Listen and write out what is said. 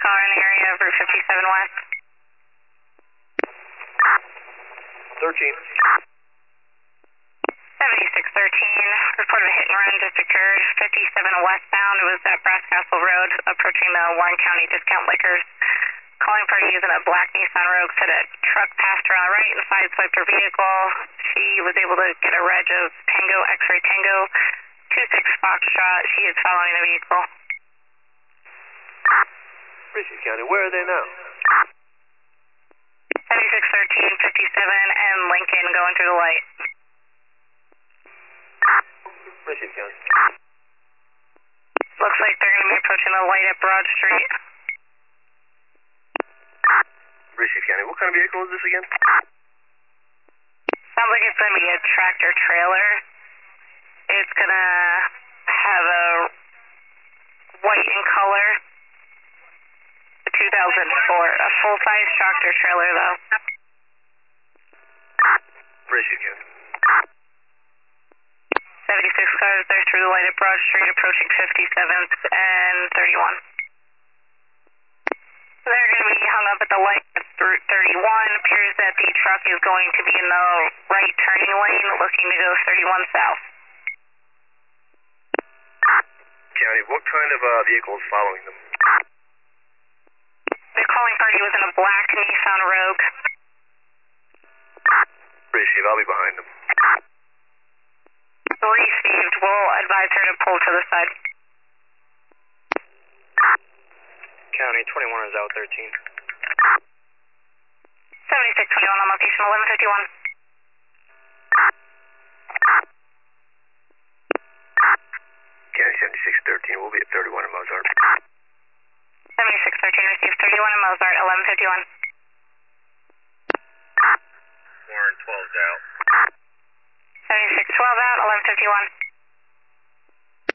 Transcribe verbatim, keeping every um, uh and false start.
car in the area of Route fifty-seven West. thirteen. seventy-six thirteen, report of a hit and run just occurred, fifty-seven westbound. It was at Brass Castle Road, approaching the Warren County Discount Liquors. Calling party using a black Nissan Rogue said a truck passed her on the right and sideswiped her vehicle. She was able to get a reg of Tango X-Ray Tango two six Foxtrot. She is following the vehicle. Richey County, where are they now? seventy-six thirteen, fifty-seven, and Lincoln going through the light. Richey County. Looks like they're going to be approaching the light at Broad Street. Richey County, what kind of vehicle is this again? Sounds like it's going to be a tractor trailer. It's going to have a white in color. A two thousand four, a full-size tractor trailer though. Richey County. seventy-six cars there through the light at Broad Street, approaching fifty-seventh and thirty-one. They're going to be hung up at the light at Route thirty-one. Appears that the truck is going to be in the right turning lane, looking to go thirty-one south. County, what kind of uh, vehicle is following them? The calling party was in a black Nissan Rogue. Received, I'll be behind them. Received. We'll advise her to pull to the side. County, twenty-one is out, thirteen. seventy-six twenty-one on location, eleven fifty-one. County, seventy-six thirteen, we'll be at thirty-one in Mozart. seventy-six thirteen received, thirty-one in Mozart, eleven fifty-one. Warren, twelve's out. seventy-six twelve out, eleven fifty-one.